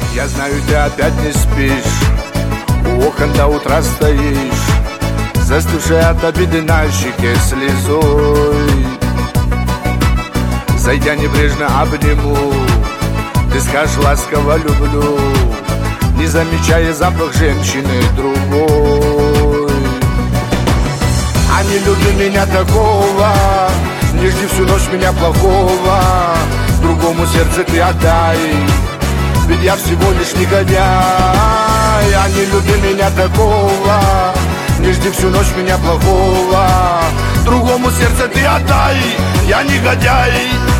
Я знаю, ты опять не спишь, у окон до утра стоишь, застывшей от обиды на щеке слезой. Зайдя небрежно обниму, ты скажешь ласково люблю, не замечая запах женщины другой. А не люби меня такого, не жди всю ночь меня плохого, другому сердце ты отдай, ведь я всего лишь негодяй. А не люби меня такого, не жди всю ночь меня плохого, другому сердце ты отдай, я негодяй.